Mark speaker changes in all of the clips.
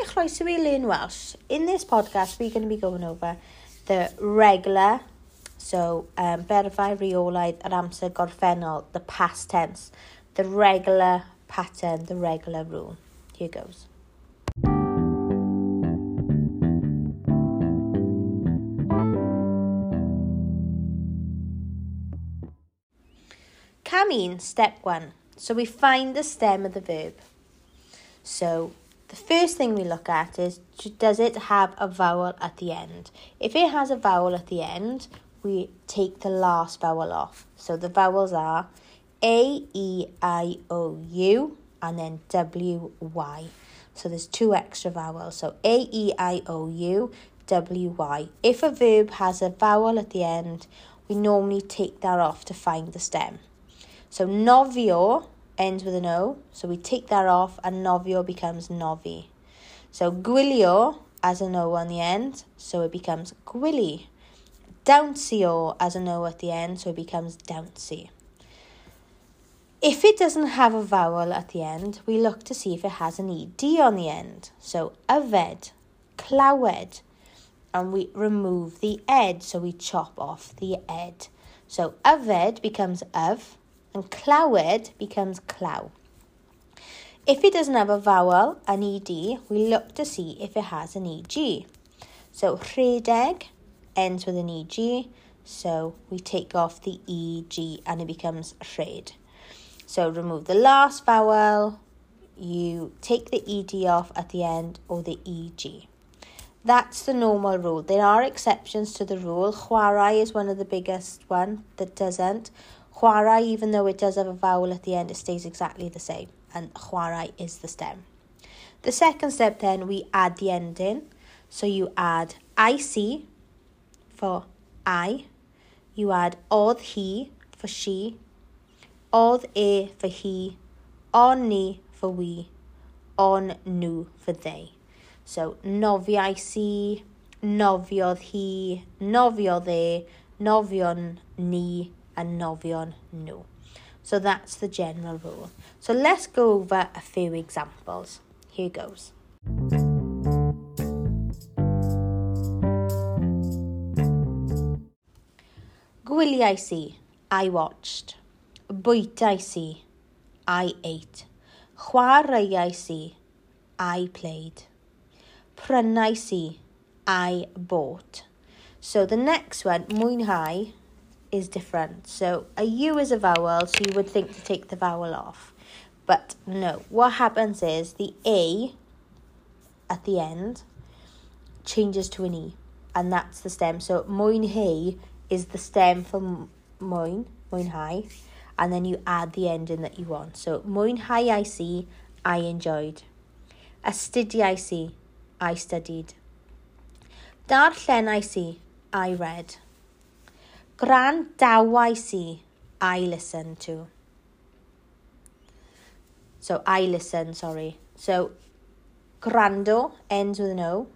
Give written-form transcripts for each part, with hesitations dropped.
Speaker 1: croeso I Learn Welsh. In this podcast, we're going to be going over the regular, so berfau, reolaidd, yr amser gorffennol, the past tense, the regular pattern, the regular rule. Here goes. Cam 1, step 1. So we find the stem of the verb. So the first thing we look at is, does it have a vowel at the end? If it has a vowel at the end, we take the last vowel off. So the vowels are A, E, I, O, U, and then W, Y. So there's 2 extra vowels. So A, E, I, O, U, W, Y. If a verb has a vowel at the end, we normally take that off to find the stem. So nofio ends with an O, so we take that off and nofio becomes nofi. So gwylio has an O on the end, so it becomes gwili. Dawnsio has an O at the end, so it becomes dawnsy. If it doesn't have a vowel at the end, we look to see if it has an ED on the end. So yfed, clywed, and we remove the ed, so we chop off the ed. So yfed becomes of, and clywed becomes clow. If it doesn't have a vowel, an ED, we look to see if it has an EG. So rhedeg ends with an EG, so we take off the EG and it becomes rhed. So remove the last vowel, you take the ED off at the end or the EG. That's the normal rule. There are exceptions to the rule. Chwarae is one of the biggest one that doesn't. Chwarae, even though it does have a vowel at the end, it stays exactly the same. And chwarae is the stem. The second step then, we add the ending. So you add IC for I. You add odd he for she. Odd e for he. On ni for we. On nhw for they. So nofiais, nofiodd hi, nofiodd e, nofion ni, and nofion nhw. So that's the general rule. So let's go over a few examples. Here goes. Gwyliais I watched. Bwytais I ate. Chwaraeais I played. Prynais I bought. So the next one, mwynhau, is different. So a U is a vowel, so you would think to take the vowel off. But no, what happens is the A at the end changes to an E, and that's the stem. So mwynhau is the stem for mwynhau, and then you add the ending that you want. So mwynhauais I enjoyed. Astudiais I studied. Darllenais I read. Grandawais I listened to. So I listen, sorry. So grando ends with an O.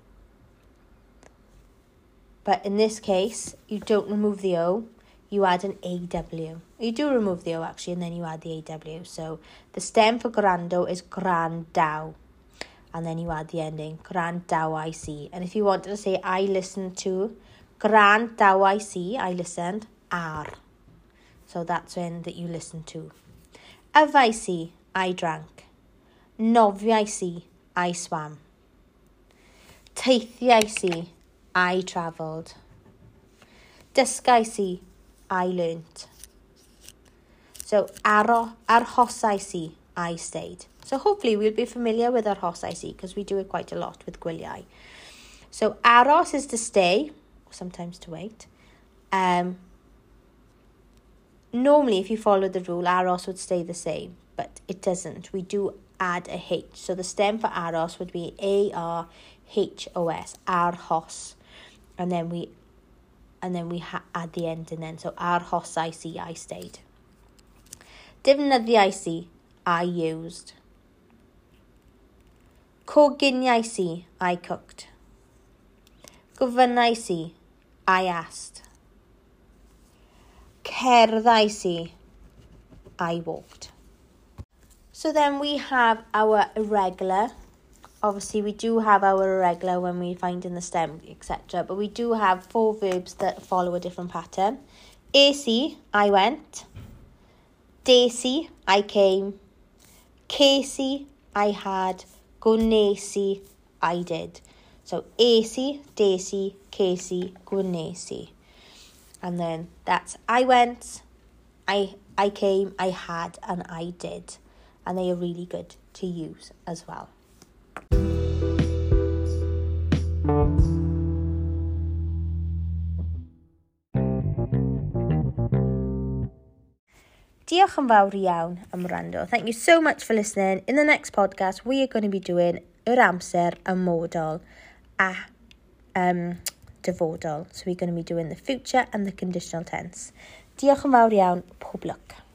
Speaker 1: But in this case, you don't remove the O. You add an AW. You do remove the O actually, and then you add the AW. So the stem for grando is grandaw. And then you add the ending, grandawais. And if you wanted to say I listened to, grandawais, I listened, ar. So that's when that you listen to. Yfais, I drank. Nofiais, I swam. Teithiais, I travelled. Dysgais, I learnt. So arhosais, I stayed. So hopefully we'll be familiar with arhosais because we do it quite a lot with gwyliau. So aros is to stay, or sometimes to wait. Normally, if you follow the rule, aros would stay the same, but it doesn't. We do add a H. So the stem for aros would be A-R-H-O-S, arhos. And then we add the ending then. So arhosais, I stayed. Defnyddiais, I used. Coginais, I cooked. Gofynnais, I asked. Cerddais, I walked. So then we have our irregular obviously we do have our irregular when we find in the stem, etc. But we do have 4 verbs that follow a different pattern. AC, I went. Desi, I came. Ces, I had. Gwnesi, I did. So AC, Desi, Ces, Gwnesi. And then that's I went, I came, I had, and I did. And they are really good to use as well. Diolch yn fawr iawn am wrando. Thank you so much for listening. In the next podcast, we are going to be doing yr amser y modal a dyfodol. So we're going to be doing the future and the conditional tense. Diolch yn fawr iawn. Pob lwc.